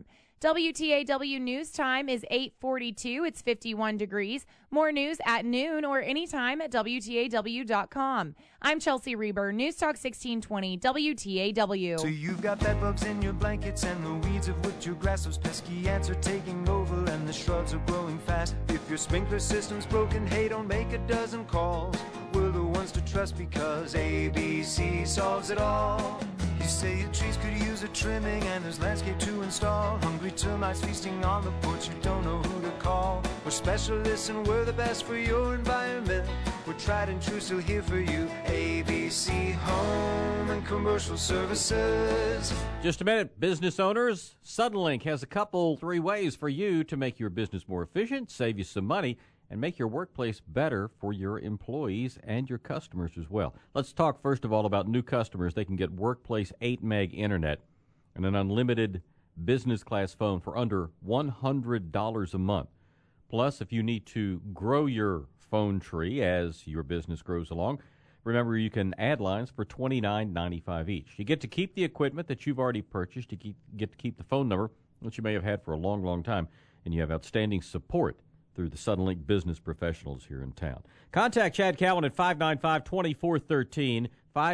WTAW News Time is 8:42. It's 51 degrees. More news at noon or anytime at WTAW.com. I'm Chelsea Reber, News Talk 1620, WTAW. So you've got bed bugs in your blankets and the weeds of which your grass, those pesky ants are taking over and the shrubs are growing fast. If your sprinkler system's broken, hey, don't make a dozen calls. We're the ones to trust because ABC solves it all. You say your trees could use a trimming and there's landscape to install. Hungry termites feasting on the porch, you don't know who to call. We're specialists and we're the best for your environment. We're tried and true, still here for you. ABC Home and Commercial Services. Just a minute, business owners. Suddenlink has a couple, 3 ways for you to make your business more efficient, save you some money, and make your workplace better for your employees and your customers as well. Let's talk first of all about new customers. They can get Workplace 8 meg internet. and an unlimited business class phone for under $100 a month. Plus, if you need to grow your phone tree as your business grows along, remember you can add lines for $29.95 each. You get to keep the equipment that you've already purchased. You get to keep the phone number that you may have had for a long, long time, and you have outstanding support through the Suddenlink business professionals here in town. Contact Chad Cowan at 595-2413,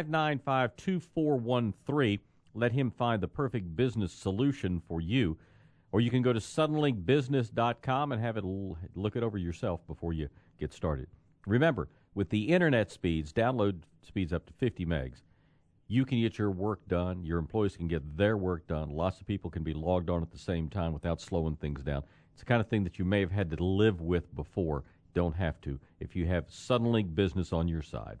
595-2413. Let him find the perfect business solution for you. Or you can go to suddenlinkbusiness.com and have it look it over yourself before you get started. Remember, with the internet speeds, download speeds up to 50 megs, you can get your work done. Your employees can get their work done. Lots of people can be logged on at the same time without slowing things down. It's the kind of thing that you may have had to live with before. Don't have to if you have Suddenlink Business on your side.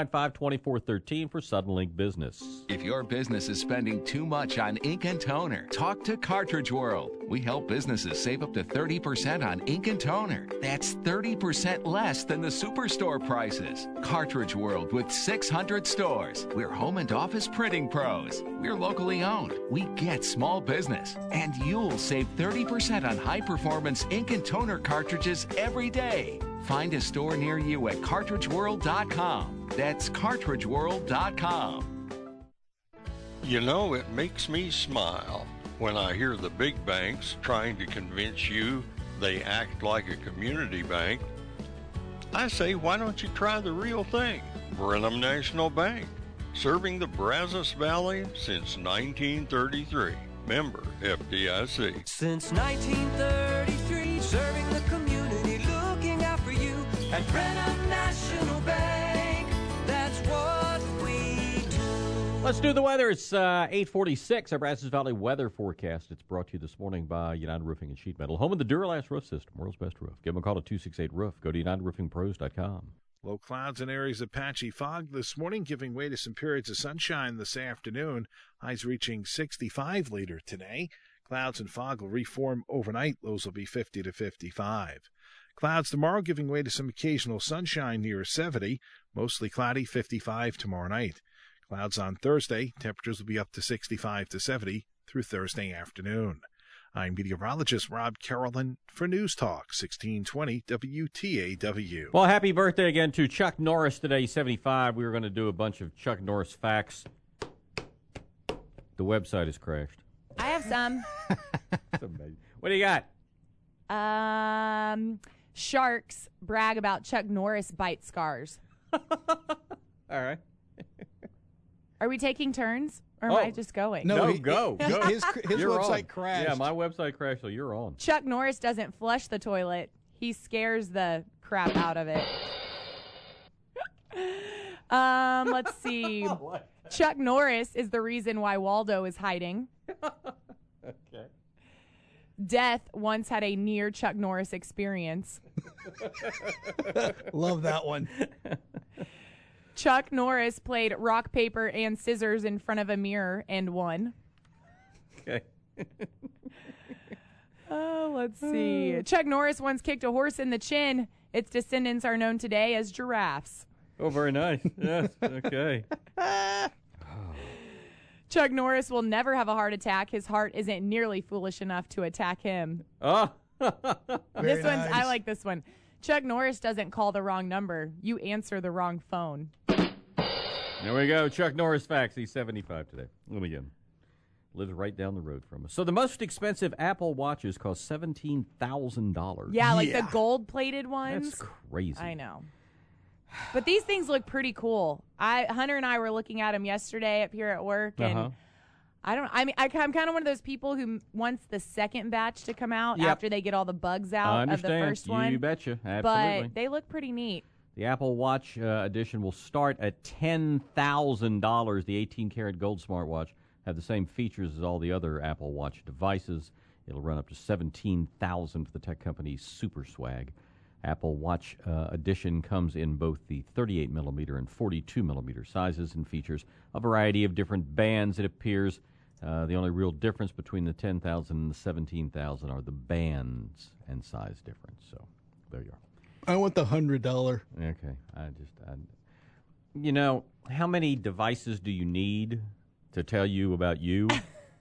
595-2413 for Suddenlink Business. If your business is spending too much on ink and toner, talk to Cartridge World. We help businesses save up to 30% on ink and toner. That's 30% less than the superstore prices. Cartridge World with 600 stores. We're home and office printing pros. We're locally owned. We get small business. And you'll save 30% on high-performance ink and toner cartridges every day. Find a store near you at cartridgeworld.com. That's cartridgeworld.com. You know, it makes me smile when I hear the big banks trying to convince you they act like a community bank. I say, why don't you try the real thing? Brenham National Bank, serving the Brazos Valley since 1933. Member FDIC. Since 1933, serving the community, looking out for you at Brenham National Bank. That's what we do. Let's do the weather. It's 8:46. Our Brazos Valley weather forecast. It's brought to you this morning by United Roofing and Sheet Metal, home of the Duralast roof system, world's best roof. Give them a call at 268-ROOF. Go to UnitedRoofingPros.com. Low clouds and areas of patchy fog this morning, giving way to some periods of sunshine this afternoon. Highs reaching 65 later today. Clouds and fog will reform overnight. Lows will be 50 to 55. Clouds tomorrow, giving way to some occasional sunshine near 70. Mostly cloudy, 55 tomorrow night. Clouds on Thursday. Temperatures will be up to 65 to 70 through Thursday afternoon. I'm meteorologist Rob Carolyn for News Talk 1620 WTAW. Well, happy birthday again to Chuck Norris today, 75. We were going to do a bunch of Chuck Norris facts. The website has crashed. I have some. That's amazing. What do you got? Sharks brag about Chuck Norris bite scars. All right. Are we taking turns? Or am I just going? No, go. His website on. crashed. Yeah, my website crashed, so you're on. Chuck Norris doesn't flush the toilet. He scares the crap out of it. Let's see. Chuck Norris is the reason why Waldo is hiding. Okay. Death once had a near Chuck Norris experience. Love that one. Chuck Norris played rock, paper, and scissors in front of a mirror and won. Okay. Let's see. Chuck Norris once kicked a horse in the chin. Its descendants are known today as giraffes. Oh, very nice. Yes, okay. Chuck Norris will never have a heart attack. His heart isn't nearly foolish enough to attack him. Oh. This one's, I like this one. Chuck Norris doesn't call the wrong number. You answer the wrong phone. There we go. Chuck Norris facts. He's 75 today. Let me get him. Lives right down the road from us. So the most expensive Apple Watches cost $17,000. Yeah, like the gold-plated ones. That's crazy. I know. But these things look pretty cool. Hunter and I were looking at them yesterday up here at work, and I'm kind of one of those people who wants the second batch to come out after they get all the bugs out of the first one. You betcha. Absolutely. But they look pretty neat. The Apple Watch edition will start at $10,000. The 18-karat gold smartwatch have the same features as all the other Apple Watch devices. It'll run up to $17,000 for the tech company's Super Swag. Apple Watch edition comes in both the 38mm and 42mm sizes and features a variety of different bands. It appears the only real difference between the $10,000 and the $17,000 are the bands and size difference. So there you are. I want the $100. Okay. You know, how many devices do you need to tell you about you?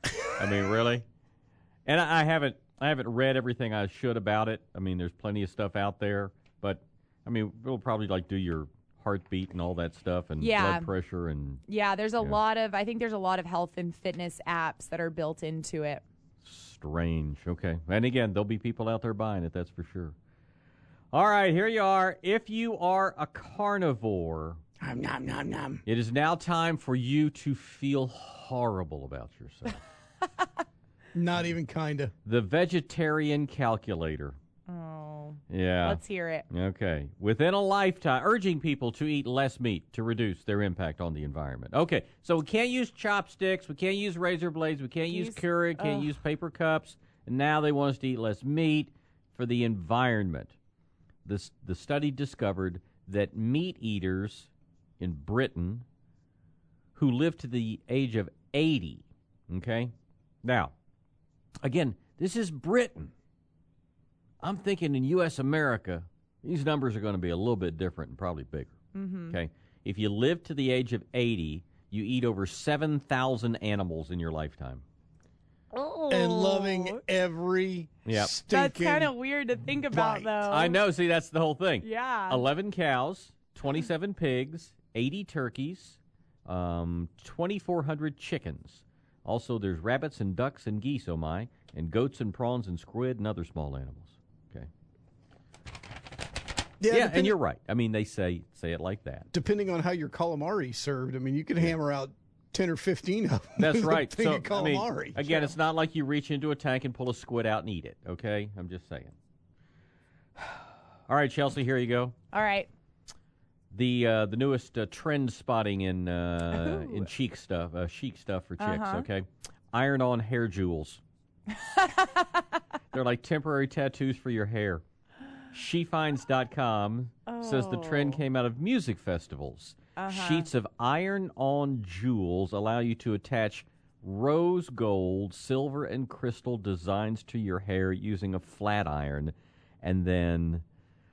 I mean, really? And I haven't read everything I should about it. I mean, there's plenty of stuff out there, but I mean, it'll probably like do your heartbeat and all that stuff and blood pressure and there's a lot of health and fitness apps that are built into it. Strange. Okay. And again, there'll be people out there buying it, that's for sure. All right, here you are. If you are a carnivore, nom, nom, nom. It is now time for you to feel horrible about yourself. Not even kinda. The vegetarian calculator. Oh. Yeah. Let's hear it. Okay. Within a lifetime, urging people to eat less meat to reduce their impact on the environment. Okay. So we can't use chopsticks. We can't use razor blades. We can't use Keurig. Can't use paper cups. And now they want us to eat less meat for the environment. The study discovered that meat eaters in Britain who live to the age of 80, okay? Now, again, this is Britain. I'm thinking in U.S. America, these numbers are going to be a little bit different and probably bigger. Mm-hmm. Okay? If you live to the age of 80, you eat over 7,000 animals in your lifetime. Oh. And loving every stinking That's kind of weird to think about, though. I know. See, that's the whole thing. Yeah. 11 cows, 27 pigs, 80 turkeys, 2,400 chickens. Also, there's rabbits and ducks and geese, oh my, and goats and prawns and squid and other small animals. Okay. Yeah, and you're right. I mean, they say it like that. Depending on how your calamari served, I mean, you could hammer out 10 or 15 of them. That's right. Thing So, of calamari. again, it's not like you reach into a tank and pull a squid out and eat it, okay? I'm just saying. All right, Chelsea, here you go. All right. The newest trend spotting in chic stuff for chicks, okay? Iron-on hair jewels. They're like temporary tattoos for your hair. SheFinds.com says the trend came out of music festivals. Sheets of iron-on jewels allow you to attach rose gold, silver, and crystal designs to your hair using a flat iron, and then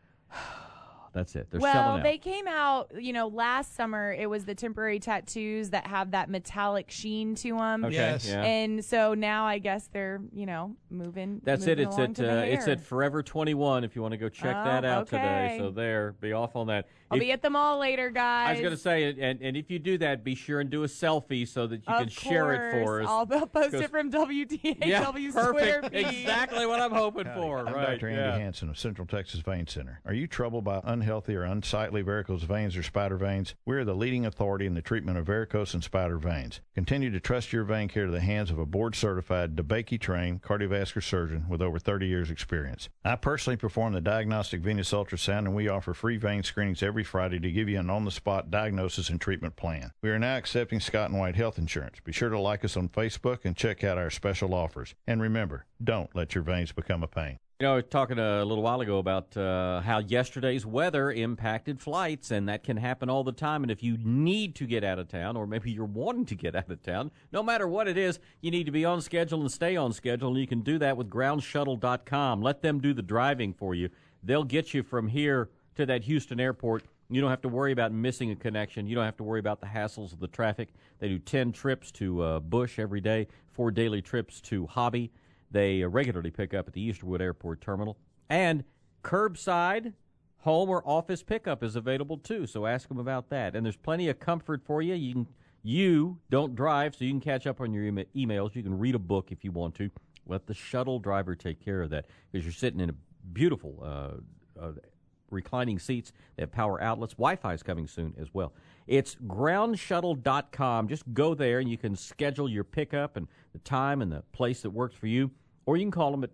that's it. They're selling out. They came out, last summer. It was the temporary tattoos that have that metallic sheen to them. Okay, yes. Yeah. And so now I guess they're, moving. That's moving it. It's at Forever 21 if you want to go check that out today. So be off on that. I'll be at the mall later, guys. I was going to say, and if you do that, be sure and do a selfie so that you can share it for us. I'll post it from WTHW's Twitter feed. Exactly what I'm hoping for. I'm Right. Dr. Andy Hansen of Central Texas Vein Center. Are you troubled by unhealthy or unsightly varicose veins or spider veins? We're the leading authority in the treatment of varicose and spider veins. Continue to trust your vein care to the hands of a board-certified, DeBakey-trained cardiovascular surgeon with over 30 years' experience. I personally perform the diagnostic venous ultrasound, and we offer free vein screenings every Friday to give you an on-the-spot diagnosis and treatment plan. We are now accepting Scott and White Health Insurance. Be sure to like us on Facebook and check out our special offers. And remember, don't let your veins become a pain. Talking a little while ago about how yesterday's weather impacted flights, and that can happen all the time. And if you need to get out of town, or maybe you're wanting to get out of town, no matter what it is, you need to be on schedule and stay on schedule, and you can do that with groundshuttle.com. Let them do the driving for you. They'll get you from here to that Houston airport. You don't have to worry about missing a connection. You don't have to worry about the hassles of the traffic. They do 10 trips to Bush every day, 4 daily trips to Hobby. They regularly pick up at the Easterwood Airport Terminal. And curbside, home, or office pickup is available, too, so ask them about that. And there's plenty of comfort for you. You don't drive, so you can catch up on your emails. You can read a book if you want to. Let the shuttle driver take care of that, because you're sitting in a beautiful reclining seats. They have power outlets. Wi-Fi is coming soon as well. It's groundshuttle.com. Just go there, and you can schedule your pickup and the time and the place that works for you. Or you can call them at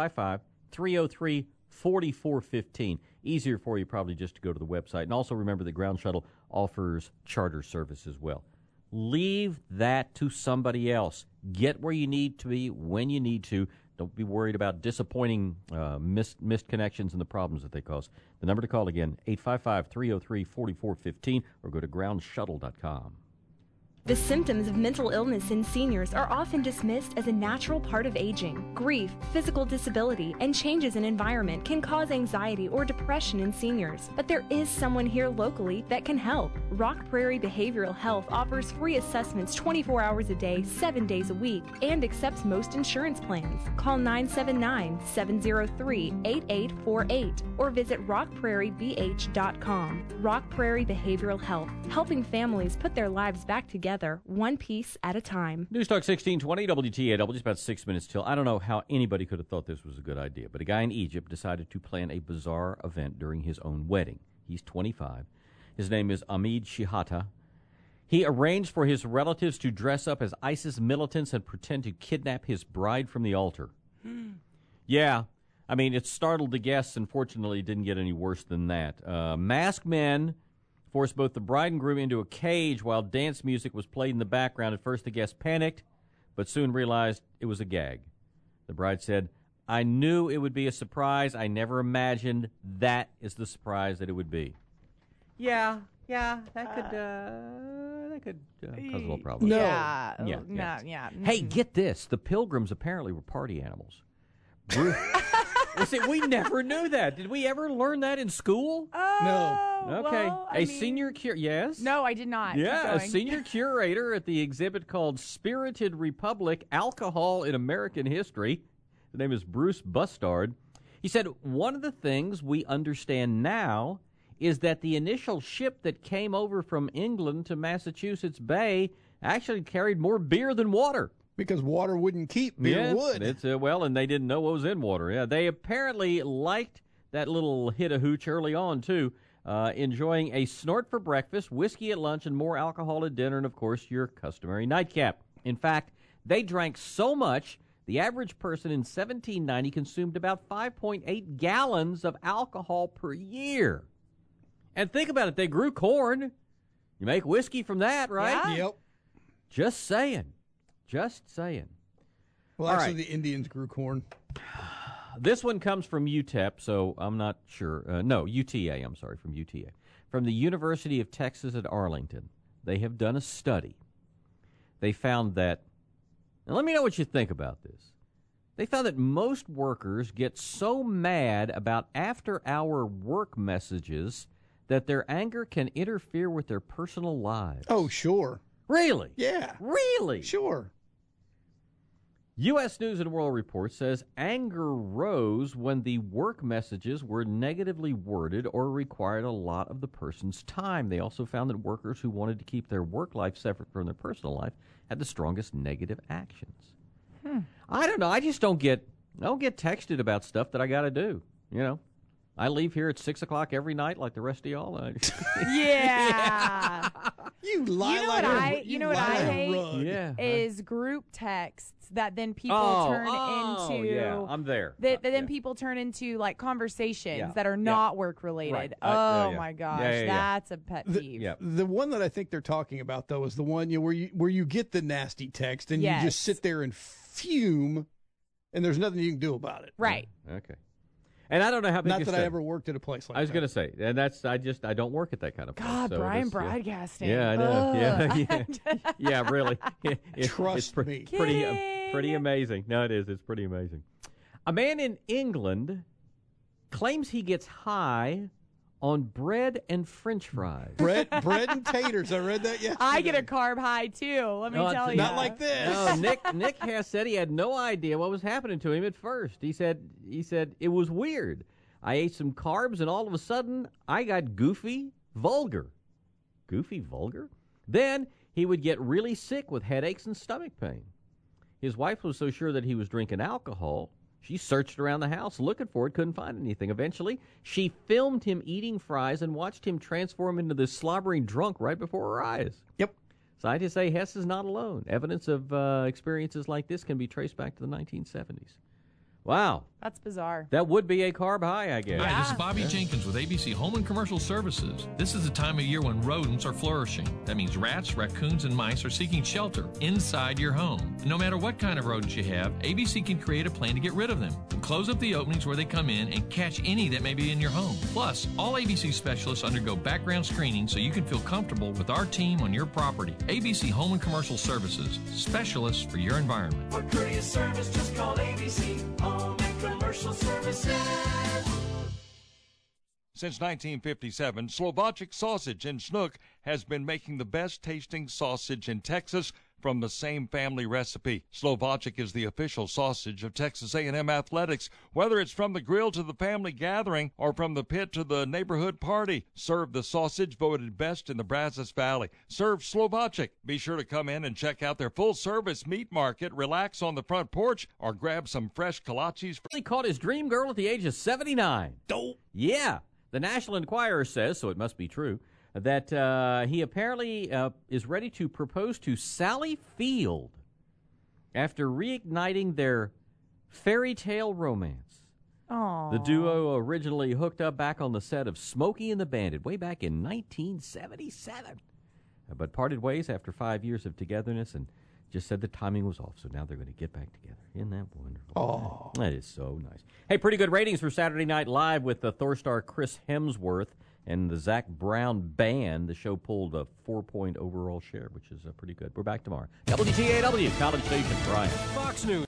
855-303-4415. Easier for you probably just to go to the website. And also remember that Ground Shuttle offers charter service as well. Leave that to somebody else. Get where you need to be when you need to. Don't be worried about disappointing missed connections and the problems that they cause. The number to call again, 855-303-4415, or go to groundshuttle.com. The symptoms of mental illness in seniors are often dismissed as a natural part of aging. Grief, physical disability, and changes in environment can cause anxiety or depression in seniors, but there is someone here locally that can help. Rock Prairie Behavioral Health offers free assessments 24 hours a day, 7 days a week, and accepts most insurance plans. Call 979-703-8848 or visit rockprairiebh.com. Rock Prairie Behavioral Health, helping families put their lives back together, one piece at a time. News Talk 1620 WTAW, just about 6 minutes till. I don't know how anybody could have thought this was a good idea, but a guy in Egypt decided to plan a bizarre event during his own wedding. He's 25. His name is Ahmed Shihata. He arranged for his relatives to dress up as ISIS militants and pretend to kidnap his bride from the altar. Yeah, I mean, it startled the guests, and fortunately it didn't get any worse than that. Masked men forced both the bride and groom into a cage while dance music was played in the background. At first, the guests panicked, but soon realized it was a gag. The bride said, "I knew it would be a surprise. I never imagined that is the surprise that it would be." Yeah, that could cause a little problem. Hey, get this. The Pilgrims apparently were party animals. Listen, we never knew that. Did we ever learn that in school? No. Okay. Well, Senior yes? No, I did not. Yeah, a senior curator at the exhibit called Spirited Republic, Alcohol in American History. The name is Bruce Bustard. He said, one of the things we understand now is that the initial ship that came over from England to Massachusetts Bay actually carried more beer than water. Because water wouldn't keep, beer would. It's, and they didn't know what was in water. Yeah, they apparently liked that little hit of hooch early on, too, enjoying a snort for breakfast, whiskey at lunch, and more alcohol at dinner, and, of course, your customary nightcap. In fact, they drank so much, the average person in 1790 consumed about 5.8 gallons of alcohol per year. And think about it, they grew corn. You make whiskey from that, right? Yeah. Yep. Just saying. Well, All actually, right. the Indians grew corn. This one comes from UTEP, so I'm not sure. UTA, I'm sorry, from UTA. From the University of Texas at Arlington. They have done a study. They found that, and let me know what you think about this. They found that most workers get so mad about after-hour work messages that their anger can interfere with their personal lives. Oh, sure. Really? Yeah. Really? Sure. U.S. News & World Report says anger rose when the work messages were negatively worded or required a lot of the person's time. They also found that workers who wanted to keep their work life separate from their personal life had the strongest negative actions. I don't know. I just don't get texted about stuff that I got to do. You know, I leave here at 6 o'clock every night like the rest of y'all. Yeah. You lie. You know what I hate? Yeah. Is group texts that then people turn into. Yeah, I'm there. That then people turn into like conversations that are not work related. Right. My gosh, Yeah. that's a pet peeve. The one that I think they're talking about, though, is the one where you get the nasty text and you just sit there and fume, and there's nothing you can do about it. Right. Okay. And I don't know how big. Not that I ever worked at a place like that. I was going to say, and I don't work at that kind of place. God, so Brian Broadcasting. Yeah, I know. Yeah, really. Trust me. Pretty amazing. No, it is. It's pretty amazing. A man in England claims he gets high on bread and French fries. Bread and taters. I read that yesterday. I get a carb high too. Let me tell you. Not like this. No, Nick has said he had no idea what was happening to him at first. He said it was weird. I ate some carbs and all of a sudden I got goofy, vulgar. Goofy, vulgar? Then he would get really sick with headaches and stomach pain. His wife was so sure that he was drinking alcohol, she searched around the house looking for it, couldn't find anything. Eventually, she filmed him eating fries and watched him transform into this slobbering drunk right before her eyes. Yep. Scientists say Hess is not alone. Evidence of experiences like this can be traced back to the 1970s. Wow. That's bizarre. That would be a carb high, I guess. Hi, this is Bobby Jenkins with ABC Home and Commercial Services. This is the time of year when rodents are flourishing. That means rats, raccoons, and mice are seeking shelter inside your home. And no matter what kind of rodents you have, ABC can create a plan to get rid of them and close up the openings where they come in and catch any that may be in your home. Plus, all ABC specialists undergo background screening so you can feel comfortable with our team on your property. ABC Home and Commercial Services, specialists for your environment. For courteous service, just call ABC Home and Commercial Services. Since 1957, Slovacek Sausage in Snook has been making the best tasting sausage in Texas from the same family recipe. Slovacek is the official sausage of Texas A&M Athletics. Whether it's from the grill to the family gathering or from the pit to the neighborhood party, serve the sausage voted best in the Brazos Valley. Serve Slovacek. Be sure to come in and check out their full-service meat market, relax on the front porch, or grab some fresh kolaches. He caught his dream girl at the age of 79. Dope. Yeah. The National Enquirer says, so it must be true, that he apparently is ready to propose to Sally Field after reigniting their fairy tale romance. Aww. The duo originally hooked up back on the set of Smokey and the Bandit way back in 1977, but parted ways after 5 years of togetherness and just said the timing was off, so now they're going to get back together. Isn't that wonderful? Oh, that is so nice. Hey, pretty good ratings for Saturday Night Live with the Thor star Chris Hemsworth and the Zac Brown Band. The show pulled a 4-point overall share, which is pretty good. We're back tomorrow. WTAW, College Station, Brian. Fox News.